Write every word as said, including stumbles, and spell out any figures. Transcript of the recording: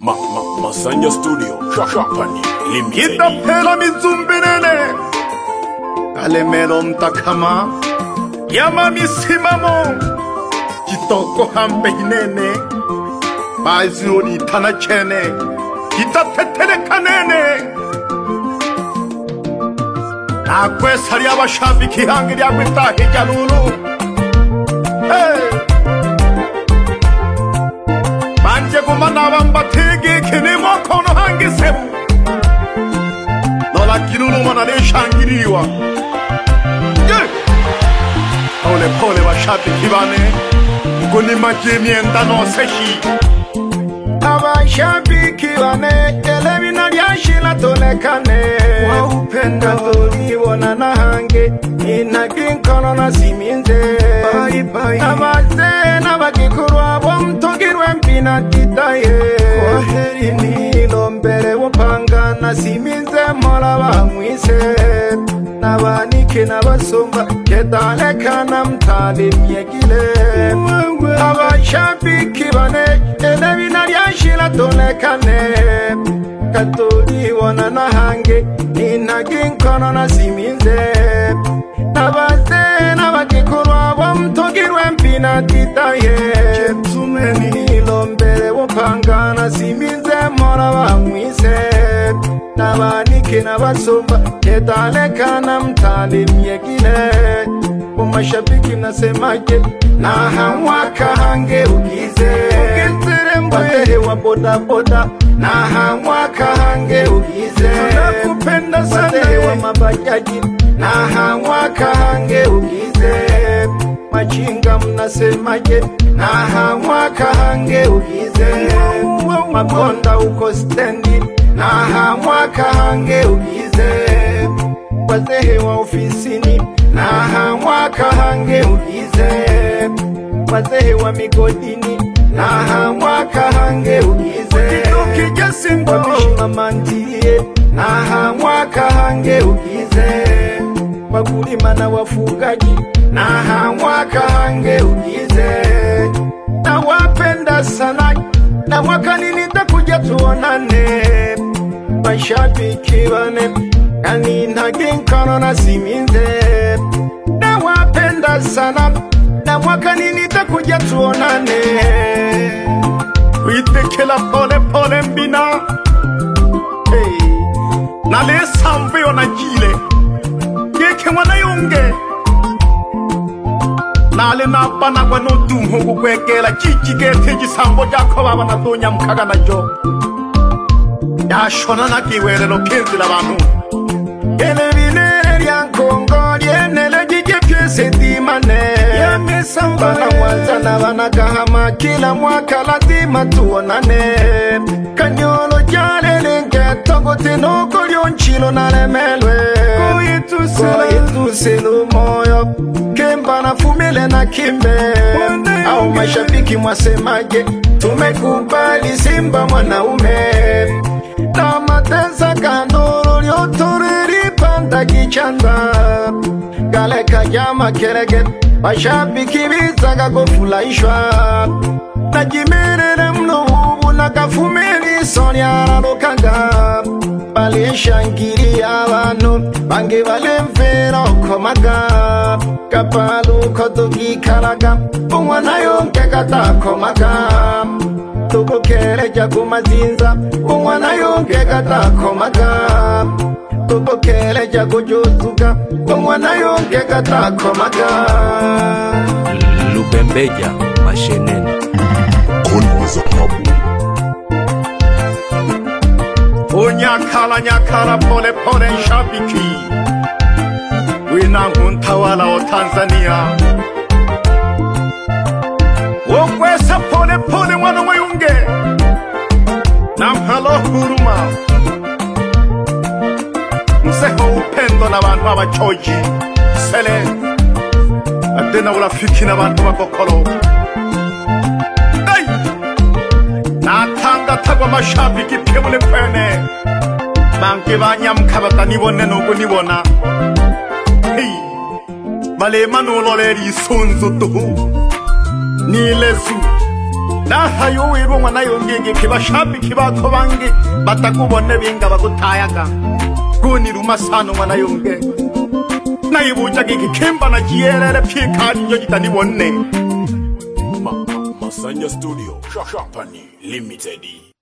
Ma, ma, Masanja Studio, Shapani, Limited. Kita pela mizumbinene Alemelo mtakama Yama misimamo Kitoko hampe hinene Bazioni tanachene Kita tetere kanene Nakwe sari abashabiki hangiri agwitahe jalulu Hey Banje kumana bambatege kene mokono hangi sebu Nola kirulu mana ne shangiriwa Yeah Pole pole bashabiki bane Nguni majemi endano seshi Abashabiki bane Elemina lyashila tolekane Wa upenda tuliwona na hange Inakinkono na siminze Bye bye Abaze na bakikurwa Bomtogirwe mpina titaye Kwa heri nilo mbele wapanga Na siminze mola bamwise Nabanike nabasomba Kedaleka na mtali myegile Abashabiki bane Elemina lyashila tolekane Katoli wana na hange Inakinkono na siminze Nabaze na bakikurwa Bomtogirwe mpina titaye Chetumeni lombele wapanga Na siminze mora bamwise Nabanike nabasomba Kedaleka na mtali myegile Umashabiki nasemaje Na hamwaka hange ugize Watehe wa boda boda Na hamwaka hange ugize Tunakupenda sana Watehe wa mabajaji Na hamwaka hange ugize Machinga mnasemaje Na hamwaka hange ugize Makonda uko stendi Na hamwaka hange ugize Watehe wa ofisini Na hamwaka hange ugize Watehe wa migodini Na hamwaka hange ugize Wapishinga mandiye Na hamwaka hange ugize Wakulima na wafugaji Na hamwaka hange ugize Na wapenda sana Na mwaka nini takuja tuonane Mashabiki bane Yani naginkano na siminze Na wapenda sana Na mwaka nini takuja tuonane Witekela pole pole mbina Hey Nale samveo na jile Yeke wana yunge Nale napa na kwa nudumu kukwekela Chichigete jisambo jako baba na donya mkaga na jo Yashona na kiwele lo kenzi la banu Ele vinere yankongo Lienele jije piese dimane Yame samba na mwanza na wanakahama Kila mwaka lazima tuonane Kanyolo jale lenge Togo tenoko lionchilo na lemelwe Kuyitu selu moyo Kemba na fumile na kimbe Au mashabiki mwasemaje Tumekubali Simba mwanaume Na mateza kandoro Lyotoreri panda kichanda Gale kajama kerege Mashabiki bizaga kufulaishwa Na jimerere mno hubu Na kafumili sonya lokanga Bale shangiri abantu Bange bale mvera okomaga Kapalu kodogi karaga Umwana yonke gata komaga Tuko kere jagu mazinza Umwana yonke gata komaga Tuko kere jagu jozuga Umwana yonke gata komaga Lubembeja mashenene Kono za habu Unyakala nyakala pole pole shabiki Wina nguntawala wa Tanzania Wokwesa pole pole mwana mayunge Namhalo huruma Mseho upendo na bantu abachoji Sele Adena urafiki na bantu bakokolo Hey Natanga tagwa mashabiki pebule pene Banke banyamkabata nibone nugu nibona Hey Bale manulo leri sunzu tuhu Nilesu nahayo wirunwa nayo ngenge kibashabiki bako bange batakubone binga bagutayaga guni rumasano mwana yonge nayibuja gikimba na jierere pikani nyo gitanibone Masanja Studio Company Limited.